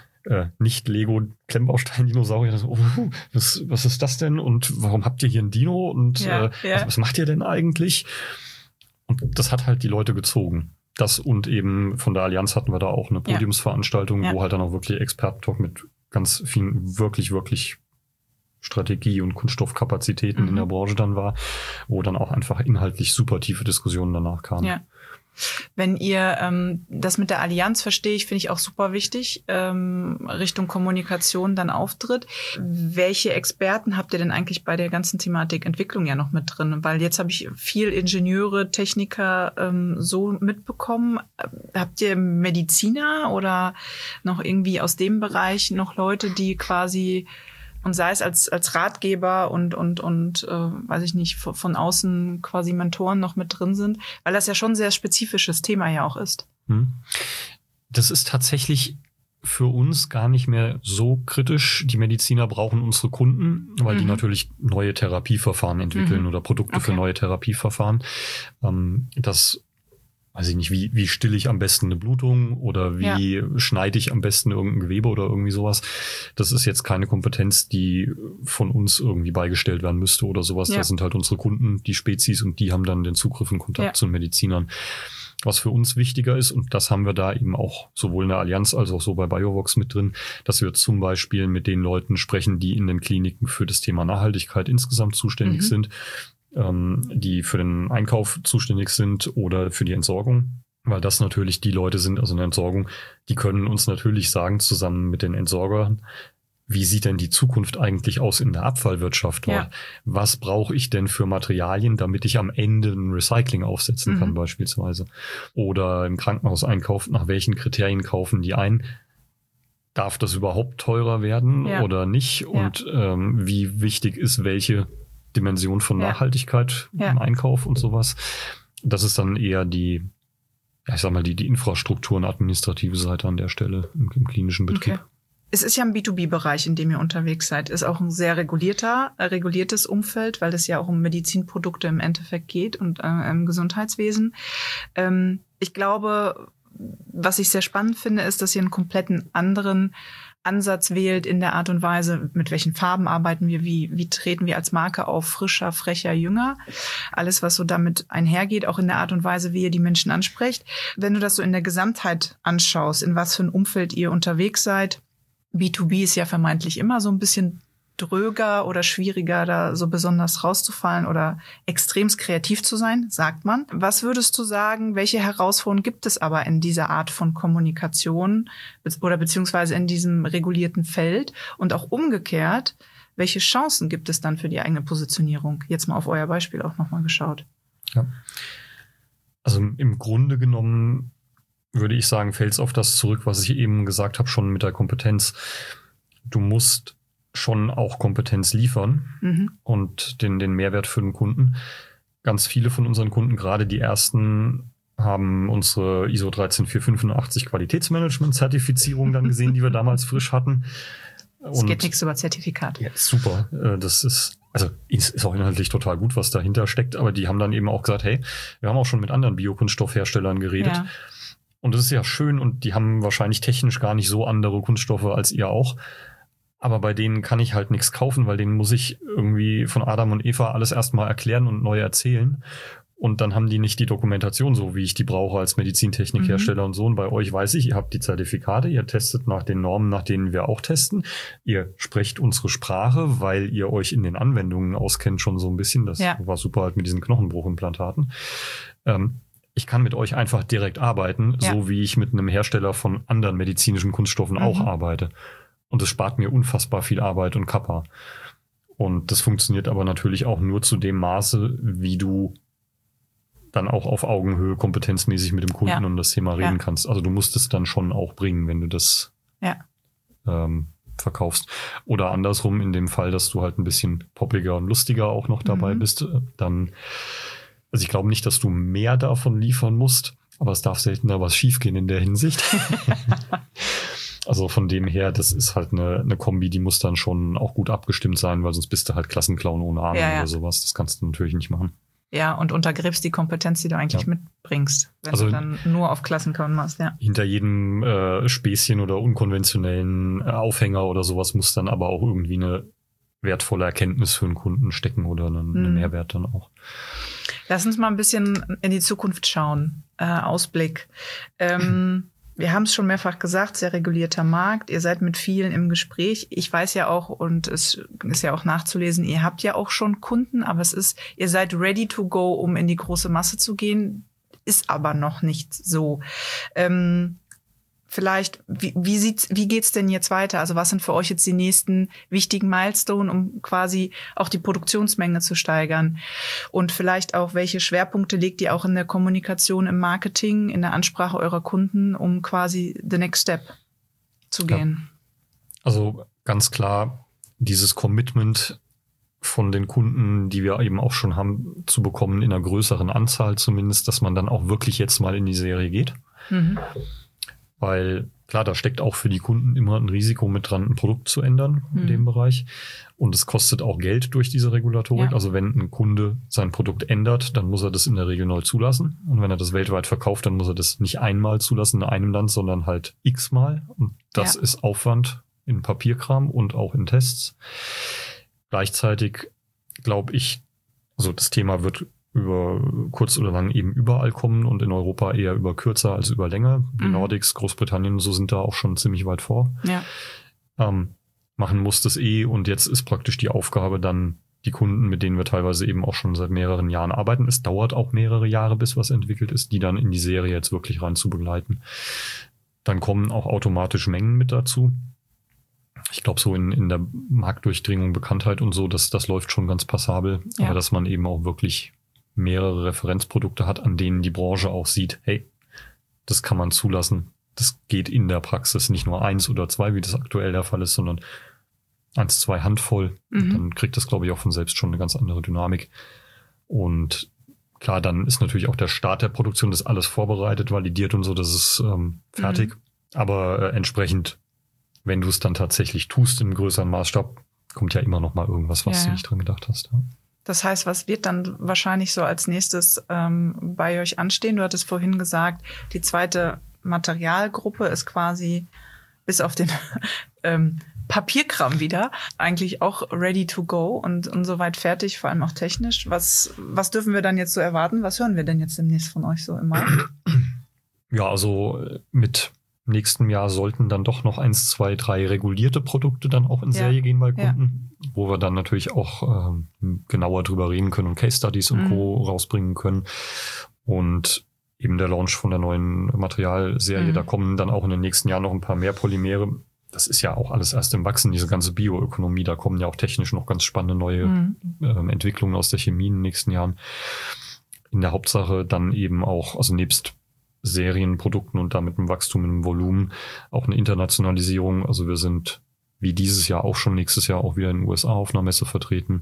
Nicht-Lego-Klemmbaustein-Dinosaurier so, was ist das denn? Und warum habt ihr hier ein Dino? Und was macht ihr denn eigentlich? Und das hat halt die Leute gezogen. Das und eben von der Allianz hatten wir da auch eine Podiumsveranstaltung, wo halt dann auch wirklich Experten-Talk mit ganz vielen wirklich, wirklich Strategie- und Kunststoffkapazitäten in der Branche dann war, wo dann auch einfach inhaltlich super tiefe Diskussionen danach kamen. Ja. Wenn ihr das mit der Allianz, verstehe ich, finde ich auch super wichtig, Richtung Kommunikation dann auftritt. Welche Experten habt ihr denn eigentlich bei der ganzen Thematik Entwicklung ja noch mit drin? Weil jetzt habe ich viel Ingenieure, Techniker so mitbekommen. Habt ihr Mediziner oder noch irgendwie aus dem Bereich noch Leute, die quasi und sei es als Ratgeber und weiß ich nicht, von außen quasi Mentoren noch mit drin sind, weil das ja schon ein sehr spezifisches Thema ja auch ist. Das ist tatsächlich für uns gar nicht mehr so kritisch. Die Mediziner brauchen unsere Kunden, weil die natürlich neue Therapieverfahren entwickeln oder Produkte für neue Therapieverfahren. Das weiß ich nicht, wie stille ich am besten eine Blutung oder wie schneide ich am besten irgendein Gewebe oder irgendwie sowas. Das ist jetzt keine Kompetenz, die von uns irgendwie beigestellt werden müsste oder sowas. Das sind halt unsere Kunden, die Spezies, und die haben dann den Zugriff und Kontakt zu den Medizinern. Was für uns wichtiger ist, und das haben wir da eben auch sowohl in der Allianz als auch so bei Biovox mit drin, dass wir zum Beispiel mit den Leuten sprechen, die in den Kliniken für das Thema Nachhaltigkeit insgesamt zuständig sind, die für den Einkauf zuständig sind oder für die Entsorgung, weil das natürlich die Leute sind, also in der Entsorgung, die können uns natürlich sagen, zusammen mit den Entsorgern, wie sieht denn die Zukunft eigentlich aus in der Abfallwirtschaft? Ja. Was brauche ich denn für Materialien, damit ich am Ende ein Recycling aufsetzen kann beispielsweise? Oder im Krankenhauseinkauf, nach welchen Kriterien kaufen die ein? Darf das überhaupt teurer werden oder nicht? Und wie wichtig ist welche Dimension von Nachhaltigkeit im Einkauf und sowas? Das ist dann eher die Infrastruktur und administrative Seite an der Stelle im klinischen Betrieb. Okay. Es ist ja ein B2B-Bereich, in dem ihr unterwegs seid. Ist auch ein sehr reguliertes Umfeld, weil es ja auch um Medizinprodukte im Endeffekt geht und im Gesundheitswesen. Ich glaube, was ich sehr spannend finde, ist, dass ihr einen kompletten anderen Ansatz wählt in der Art und Weise, mit welchen Farben arbeiten wir, wie treten wir als Marke auf, frischer, frecher, jünger. Alles, was so damit einhergeht, auch in der Art und Weise, wie ihr die Menschen ansprecht. Wenn du das so in der Gesamtheit anschaust, in was für ein Umfeld ihr unterwegs seid, B2B ist ja vermeintlich immer so ein bisschen dröger oder schwieriger, da so besonders rauszufallen oder extremst kreativ zu sein, sagt man. Was würdest du sagen, welche Herausforderungen gibt es aber in dieser Art von Kommunikation oder beziehungsweise in diesem regulierten Feld? Und auch umgekehrt, welche Chancen gibt es dann für die eigene Positionierung? Jetzt mal auf euer Beispiel auch nochmal geschaut. Ja. Also im Grunde genommen würde ich sagen, fällt es auf das zurück, was ich eben gesagt habe, schon mit der Kompetenz. Du musst schon auch Kompetenz liefern und den Mehrwert für den Kunden. Ganz viele von unseren Kunden, gerade die ersten, haben unsere ISO 13485 Qualitätsmanagement-Zertifizierung dann gesehen, die wir damals frisch hatten. Es geht nichts über Zertifikate. Ja, super. Das ist auch inhaltlich total gut, was dahinter steckt. Aber die haben dann eben auch gesagt, hey, wir haben auch schon mit anderen Biokunststoffherstellern geredet. Ja. Und das ist ja schön und die haben wahrscheinlich technisch gar nicht so andere Kunststoffe als ihr auch. Aber bei denen kann ich halt nichts kaufen, weil denen muss ich irgendwie von Adam und Eva alles erstmal erklären und neu erzählen. Und dann haben die nicht die Dokumentation so, wie ich die brauche als Medizintechnikhersteller und so. Und bei euch weiß ich, ihr habt die Zertifikate, ihr testet nach den Normen, nach denen wir auch testen. Ihr sprecht unsere Sprache, weil ihr euch in den Anwendungen auskennt schon so ein bisschen. Das war super halt mit diesen Knochenbruchimplantaten. Ich kann mit euch einfach direkt arbeiten, so wie ich mit einem Hersteller von anderen medizinischen Kunststoffen auch arbeite. Und das spart mir unfassbar viel Arbeit und Kappa. Und das funktioniert aber natürlich auch nur zu dem Maße, wie du dann auch auf Augenhöhe kompetenzmäßig mit dem Kunden um das Thema reden kannst. Also du musst es dann schon auch bringen, wenn du das verkaufst. Oder andersrum, in dem Fall, dass du halt ein bisschen poppiger und lustiger auch noch dabei bist, dann, also ich glaube nicht, dass du mehr davon liefern musst, aber es darf seltener was schiefgehen in der Hinsicht. Also von dem her, das ist halt eine Kombi, die muss dann schon auch gut abgestimmt sein, weil sonst bist du halt Klassenclown ohne Ahnung oder sowas. Das kannst du natürlich nicht machen. Ja, und untergräbst die Kompetenz, die du eigentlich mitbringst, wenn du dann nur auf Klassenclown machst. Ja. Hinter jedem Späßchen oder unkonventionellen Aufhänger oder sowas muss dann aber auch irgendwie eine wertvolle Erkenntnis für einen Kunden stecken oder einen Mehrwert dann auch. Lass uns mal ein bisschen in die Zukunft schauen. Ausblick. Wir haben es schon mehrfach gesagt, sehr regulierter Markt. Ihr seid mit vielen im Gespräch. Ich weiß ja auch, und es ist ja auch nachzulesen, ihr habt ja auch schon Kunden, aber ihr seid ready to go, um in die große Masse zu gehen, ist aber noch nicht so. Vielleicht, wie geht's denn jetzt weiter? Also was sind für euch jetzt die nächsten wichtigen Milestones, um quasi auch die Produktionsmenge zu steigern? Und vielleicht auch, welche Schwerpunkte legt ihr auch in der Kommunikation, im Marketing, in der Ansprache eurer Kunden, um quasi the next step zu gehen? Also ganz klar, dieses Commitment von den Kunden, die wir eben auch schon haben, zu bekommen, in einer größeren Anzahl zumindest, dass man dann auch wirklich jetzt mal in die Serie geht. Weil, klar, da steckt auch für die Kunden immer ein Risiko mit dran, ein Produkt zu ändern in dem Bereich. Und es kostet auch Geld durch diese Regulatorik. Ja. Also wenn ein Kunde sein Produkt ändert, dann muss er das in der Regel neu zulassen. Und wenn er das weltweit verkauft, dann muss er das nicht einmal zulassen in einem Land, sondern halt x-mal. Und das ist Aufwand in Papierkram und auch in Tests. Gleichzeitig glaube ich, also das Thema wird über kurz oder lang eben überall kommen und in Europa eher über kürzer als über länger. Die Nordics, Großbritannien und so sind da auch schon ziemlich weit vor. Ja. Machen muss das und jetzt ist praktisch die Aufgabe dann die Kunden, mit denen wir teilweise eben auch schon seit mehreren Jahren arbeiten. Es dauert auch mehrere Jahre, bis was entwickelt ist, die dann in die Serie jetzt wirklich rein zu begleiten. Dann kommen auch automatisch Mengen mit dazu. Ich glaube, so in der Marktdurchdringung, Bekanntheit und so, das läuft schon ganz passabel. Ja. Aber dass man eben auch wirklich mehrere Referenzprodukte hat, an denen die Branche auch sieht, hey, das kann man zulassen. Das geht in der Praxis, nicht nur 1 oder 2, wie das aktuell der Fall ist, sondern 1, 2 Handvoll. Und dann kriegt das, glaube ich, auch von selbst schon eine ganz andere Dynamik. Und klar, dann ist natürlich auch der Start der Produktion, das alles vorbereitet, validiert und so, das ist fertig. Aber entsprechend, wenn du es dann tatsächlich tust im größeren Maßstab, kommt ja immer noch mal irgendwas, was du nicht dran gedacht hast. Ja. Das heißt, was wird dann wahrscheinlich so als nächstes bei euch anstehen? Du hattest vorhin gesagt, die zweite Materialgruppe ist quasi bis auf den Papierkram wieder eigentlich auch ready to go und soweit fertig, vor allem auch technisch. Was dürfen wir dann jetzt so erwarten? Was hören wir denn jetzt demnächst von euch so im Mai? Ja, also mit nächsten Jahr sollten dann doch noch 1, 2, 3 regulierte Produkte dann auch in Serie gehen bei Kunden, wo wir dann natürlich auch genauer drüber reden können und Case Studies und Co. rausbringen können. Und eben der Launch von der neuen Materialserie, da kommen dann auch in den nächsten Jahren noch ein paar mehr Polymere. Das ist ja auch alles erst im Wachsen, diese ganze Bioökonomie. Da kommen ja auch technisch noch ganz spannende neue Entwicklungen aus der Chemie in den nächsten Jahren. In der Hauptsache dann eben auch, also nebst Serienprodukten und damit einem Wachstum im Volumen, auch eine Internationalisierung. Also wir sind wie dieses Jahr auch schon nächstes Jahr auch wieder in den USA auf einer Messe vertreten.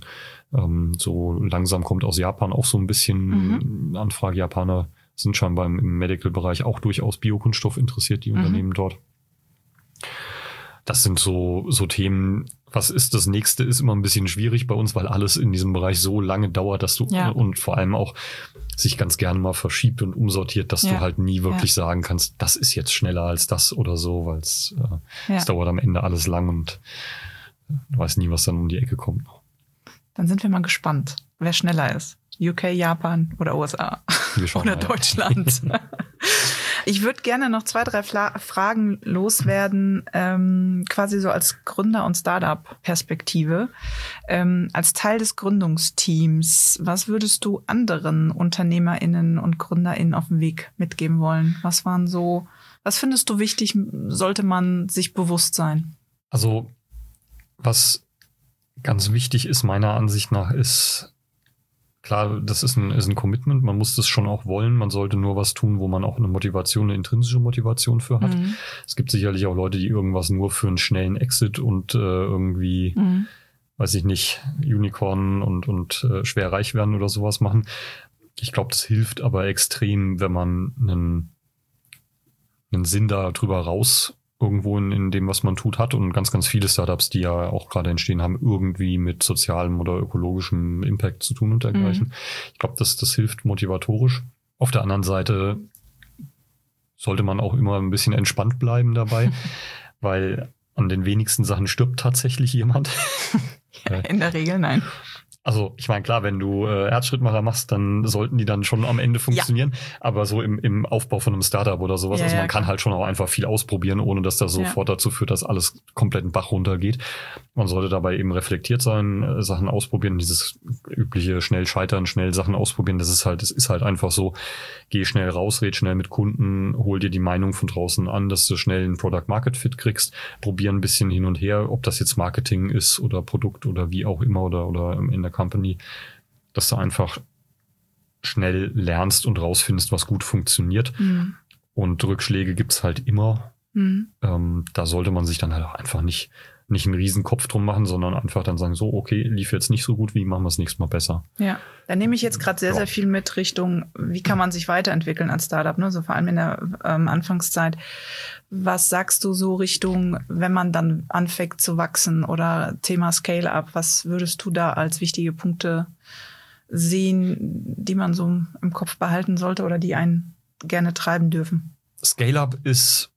So langsam kommt aus Japan auch so ein bisschen Anfrage. Japaner sind scheinbar im Medical-Bereich auch durchaus Biokunststoff interessiert, die Unternehmen dort. das sind so Themen, was ist das nächste, ist immer ein bisschen schwierig bei uns, weil alles in diesem Bereich so lange dauert, dass du und vor allem auch sich ganz gerne mal verschiebt und umsortiert, dass du halt nie wirklich sagen kannst, das ist jetzt schneller als das oder so, weil es dauert am Ende alles lang und du weißt nie, was dann um die Ecke kommt. Dann sind wir mal gespannt, wer schneller ist. UK, Japan oder USA oder Deutschland. Ich würde gerne noch 2, 3 Fragen loswerden, quasi so als Gründer- und Startup-Perspektive. Als Teil des Gründungsteams, was würdest du anderen UnternehmerInnen und GründerInnen auf dem Weg mitgeben wollen? Was findest du wichtig, sollte man sich bewusst sein? Also, was ganz wichtig ist meiner Ansicht nach, ist, klar, das ist ein Commitment, man muss das schon auch wollen, man sollte nur was tun, wo man auch eine intrinsische Motivation für hat. Es gibt sicherlich auch Leute, die irgendwas nur für einen schnellen Exit und irgendwie, weiß ich nicht, Unicorn und schwer reich werden oder sowas machen. Ich glaube, das hilft aber extrem, wenn man einen Sinn da drüber raus irgendwo in dem, was man tut, hat. Und ganz, ganz viele Startups, die ja auch gerade entstehen, haben irgendwie mit sozialem oder ökologischem Impact zu tun und dergleichen. Ich glaube, das hilft motivatorisch. Auf der anderen Seite sollte man auch immer ein bisschen entspannt bleiben dabei, weil an den wenigsten Sachen stirbt tatsächlich jemand. In der Regel nein. Also ich meine, klar, wenn du Herzschrittmacher machst, dann sollten die dann schon am Ende funktionieren. Ja. Aber so im Aufbau von einem Startup oder sowas, also man kann halt schon auch einfach viel ausprobieren, ohne dass das sofort dazu führt, dass alles komplett in den Bach runtergeht. Man sollte dabei eben reflektiert sein, Sachen ausprobieren, dieses übliche schnell scheitern, schnell Sachen ausprobieren, das ist halt einfach so, geh schnell raus, red schnell mit Kunden, hol dir die Meinung von draußen an, dass du schnell einen Product-Market-Fit kriegst, probier ein bisschen hin und her, ob das jetzt Marketing ist oder Produkt oder wie auch immer oder in der Company, dass du einfach schnell lernst und rausfindest, was gut funktioniert. Und Rückschläge gibt's halt immer. Da sollte man sich dann halt auch einfach nicht einen riesen Kopf drum machen, sondern einfach dann sagen, so, okay, lief jetzt nicht so gut, wie machen wir es nächstes Mal besser? Ja, da nehme ich jetzt gerade sehr viel mit Richtung, wie kann man sich weiterentwickeln als Startup, ne? So vor allem in der Anfangszeit. Was sagst du so Richtung, wenn man dann anfängt zu wachsen oder Thema Scale-Up, was würdest du da als wichtige Punkte sehen, die man so im Kopf behalten sollte oder die einen gerne treiben dürfen? Scale-Up ist,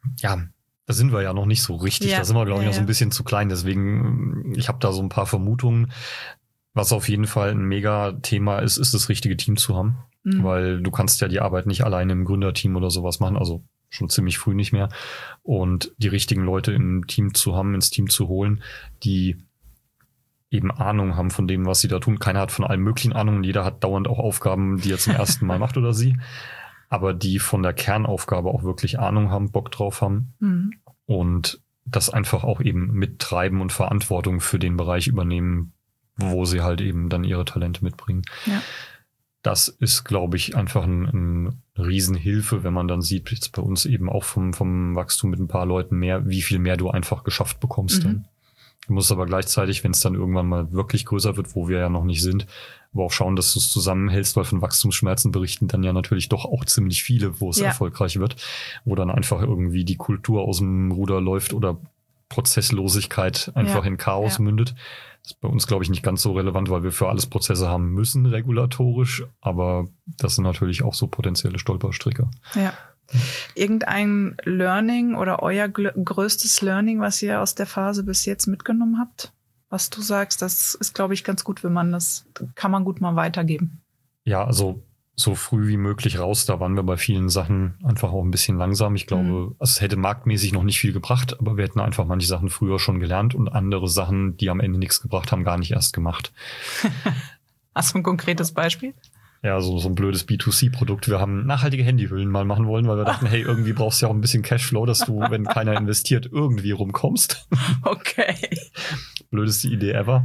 da sind wir ja noch nicht so richtig. Da sind wir, glaube ich, noch so ein bisschen zu klein. Deswegen, ich habe da so ein paar Vermutungen. Was auf jeden Fall ein Mega-Thema ist das richtige Team zu haben. Weil du kannst ja die Arbeit nicht alleine im Gründerteam oder sowas machen. Also schon ziemlich früh nicht mehr. Und die richtigen Leute im Team zu haben, ins Team zu holen, die eben Ahnung haben von dem, was sie da tun. Keiner hat von allem möglichen Ahnung. Jeder hat dauernd auch Aufgaben, die er zum ersten Mal macht oder sie. Aber die von der Kernaufgabe auch wirklich Ahnung haben, Bock drauf haben und das einfach auch eben mittreiben und Verantwortung für den Bereich übernehmen, wo sie halt eben dann ihre Talente mitbringen. Ja. Das ist, glaube ich, einfach ein Riesenhilfe, wenn man dann sieht, jetzt bei uns eben auch vom Wachstum mit ein paar Leuten mehr, wie viel mehr du einfach geschafft bekommst dann. Du musst aber gleichzeitig, wenn es dann irgendwann mal wirklich größer wird, wo wir ja noch nicht sind, aber auch schauen, dass du es zusammenhältst, weil von Wachstumsschmerzen berichten dann ja natürlich doch auch ziemlich viele, wo es erfolgreich wird, wo dann einfach irgendwie die Kultur aus dem Ruder läuft oder Prozesslosigkeit einfach in Chaos mündet. Das ist bei uns, glaube ich, nicht ganz so relevant, weil wir für alles Prozesse haben müssen, regulatorisch, aber das sind natürlich auch so potenzielle Stolperstricke. Ja. Irgendein Learning oder euer größtes Learning, was ihr aus der Phase bis jetzt mitgenommen habt? Was du sagst, das ist, glaube ich, ganz gut, wenn man kann man gut mal weitergeben. Ja, also so früh wie möglich raus, da waren wir bei vielen Sachen einfach auch ein bisschen langsam. Ich glaube, es hätte marktmäßig noch nicht viel gebracht, aber wir hätten einfach manche Sachen früher schon gelernt und andere Sachen, die am Ende nichts gebracht haben, gar nicht erst gemacht. Hast du ein konkretes Beispiel? Ja, so ein blödes B2C-Produkt. Wir haben nachhaltige Handyhüllen mal machen wollen, weil wir dachten, hey, irgendwie brauchst du ja auch ein bisschen Cashflow, dass du, wenn keiner investiert, irgendwie rumkommst. Okay. Blödeste Idee ever.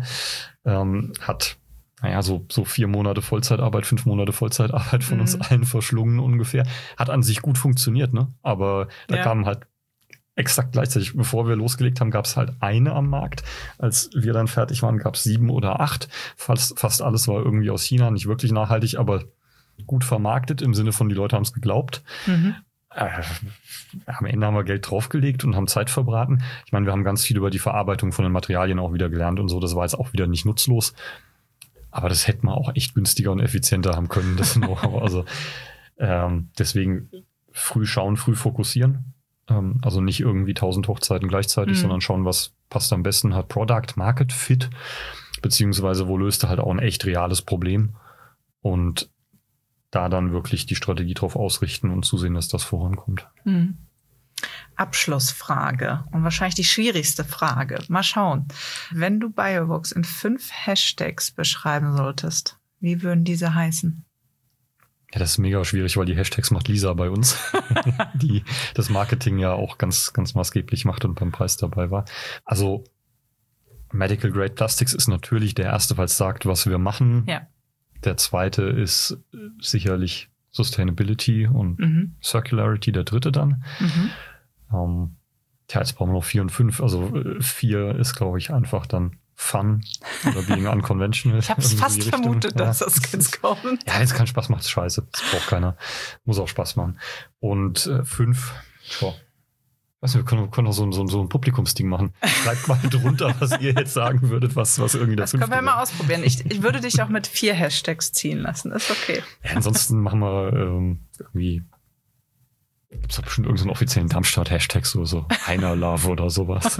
Hat, so 4 Monate Vollzeitarbeit, 5 Monate Vollzeitarbeit von uns allen verschlungen ungefähr. Hat an sich gut funktioniert, ne? Aber da kamen halt exakt gleichzeitig, bevor wir losgelegt haben, gab es halt eine am Markt. Als wir dann fertig waren, gab es 7 oder 8. Fast alles war irgendwie aus China, nicht wirklich nachhaltig, aber gut vermarktet im Sinne von, die Leute haben es geglaubt. Am Ende haben wir Geld draufgelegt und haben Zeit verbraten. Ich meine, wir haben ganz viel über die Verarbeitung von den Materialien auch wieder gelernt und so. Das war jetzt auch wieder nicht nutzlos. Aber das hätte man auch echt günstiger und effizienter haben können. Das Know-how. Also deswegen früh schauen, früh fokussieren. Also nicht irgendwie 1000 Hochzeiten gleichzeitig, sondern schauen, was passt am besten, hat Product Market Fit, beziehungsweise wo löst er halt auch ein echt reales Problem und da dann wirklich die Strategie drauf ausrichten und zusehen, dass das vorankommt. Abschlussfrage und wahrscheinlich die schwierigste Frage. Mal schauen. Wenn du Biovox in 5 Hashtags beschreiben solltest, wie würden diese heißen? Ja, das ist mega schwierig, weil die Hashtags macht Lisa bei uns, die das Marketing ja auch ganz, ganz maßgeblich macht und beim Preis dabei war. Also Medical Grade Plastics ist natürlich der erste, weil es sagt, was wir machen. Ja. Der zweite ist sicherlich Sustainability und Circularity, der dritte dann. Jetzt brauchen wir noch 4 und 5. Also 4 ist, glaube ich, einfach dann Fun oder Being Unconventional. Ich habe es fast vermutet, dass das jetzt kommt. Ja, jetzt keinen Spaß macht, ist scheiße. Das braucht keiner. Muss auch Spaß machen. Und 5, weißt du, wir können auch so ein Publikumsding machen. Schreibt mal drunter, was ihr jetzt sagen würdet, was irgendwie der 5. Das können wir mal ausprobieren. Ich würde dich auch mit 4 Hashtags ziehen lassen. Ist okay. Ja, ansonsten machen wir irgendwie. Gibt es bestimmt irgendeinen offiziellen Darmstadt-Hashtag, so Heiner Love oder sowas.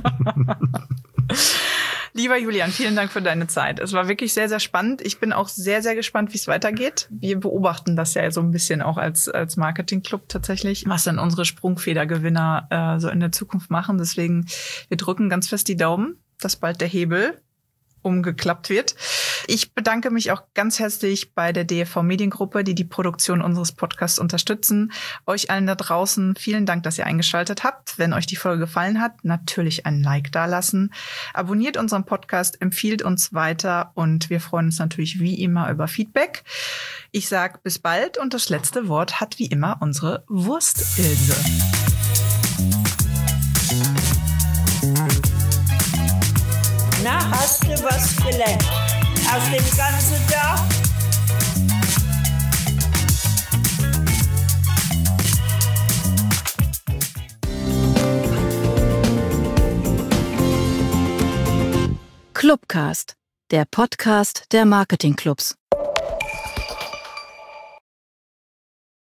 Lieber Julian, vielen Dank für deine Zeit. Es war wirklich sehr, sehr spannend. Ich bin auch sehr, sehr gespannt, wie es weitergeht. Wir beobachten das ja so ein bisschen auch als Marketing-Club tatsächlich, was dann unsere Sprungfedergewinner so in der Zukunft machen. Deswegen, wir drücken ganz fest die Daumen, dass bald der Hebel umgeklappt wird. Ich bedanke mich auch ganz herzlich bei der DFV Mediengruppe, die Produktion unseres Podcasts unterstützen. Euch allen da draußen vielen Dank, dass ihr eingeschaltet habt. Wenn euch die Folge gefallen hat, natürlich ein Like dalassen. Abonniert unseren Podcast, empfiehlt uns weiter und wir freuen uns natürlich wie immer über Feedback. Ich sag bis bald und das letzte Wort hat wie immer unsere Wurst-Ilse. Na, hast du was gelernt aus dem ganzen Tag? Clubcast, der Podcast der Marketingclubs.